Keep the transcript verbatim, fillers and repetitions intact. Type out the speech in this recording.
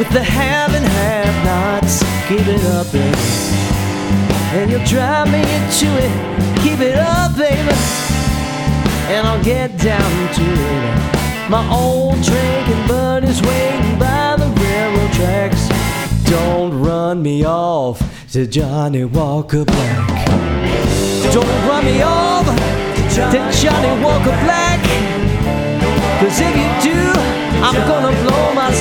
with the have and have-nots. Keep it up, baby, and you'll drive me into it. Keep it up, baby, and I'll get down to it. My old drinking buddy's waiting by the railroad tracks. Don't run me off to Johnny Walker Black. Don't run me off to Johnny Walker Black, 'cause if you do, I'm gonna blow my